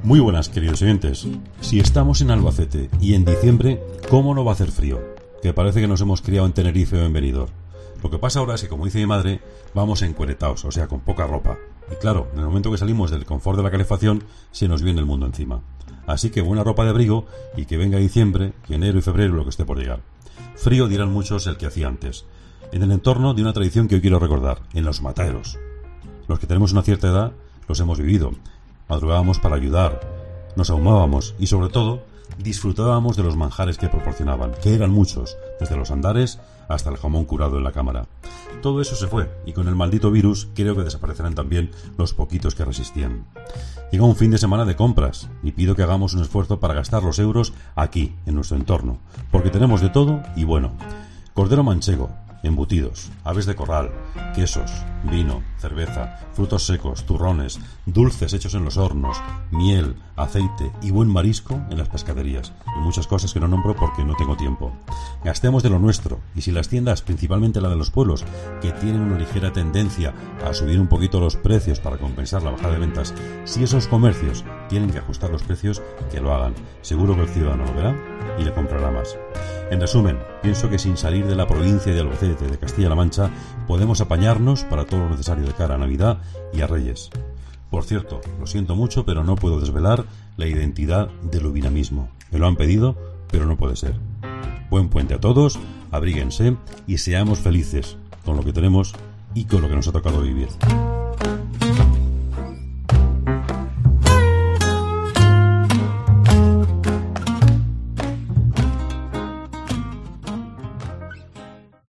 Muy buenas, queridos oyentes. Si estamos en Albacete y en diciembre, ¿cómo no va a hacer frío? Que parece que nos hemos criado en Tenerife o en Benidorm. Lo que pasa ahora es que, como dice mi madre, vamos encueretaos, o sea, con poca ropa. Y claro, en el momento que salimos del confort de la calefacción, se nos viene el mundo encima. Así que buena ropa de abrigo y que venga diciembre, y enero y febrero, lo que esté por llegar. Frío, dirán muchos, el que hacía antes. En el entorno de una tradición que hoy quiero recordar, en los mataderos. Los que tenemos una cierta edad, los hemos vivido. Madrugábamos para ayudar, nos ahumábamos y, sobre todo, disfrutábamos de los manjares que proporcionaban, que eran muchos, desde los andares hasta el jamón curado en la cámara. Todo eso se fue, y con el maldito virus creo que desaparecerán también los poquitos que resistían. Llega un fin de semana de compras, y pido que hagamos un esfuerzo para gastar los euros aquí, en nuestro entorno, porque tenemos de todo y bueno. Cordero manchego, embutidos, aves de corral, quesos, vino, cerveza, frutos secos, turrones, dulces hechos en los hornos, miel, aceite y buen marisco en las pescaderías, y muchas cosas que no nombro porque no tengo tiempo. Gastemos de lo nuestro, y si las tiendas, principalmente la de los pueblos, que tienen una ligera tendencia a subir un poquito los precios para compensar la bajada de ventas, si esos comercios tienen que ajustar los precios, que lo hagan. Seguro que el ciudadano lo verá y le comprará más. En resumen, pienso que sin salir de la provincia de Albacete de Castilla-La Mancha podemos apañarnos para todo lo necesario de cara a Navidad y a Reyes. Por cierto, lo siento mucho, pero no puedo desvelar la identidad del ubinamismo. Me lo han pedido, pero no puede ser. Buen puente a todos, abríguense y seamos felices con lo que tenemos y con lo que nos ha tocado vivir.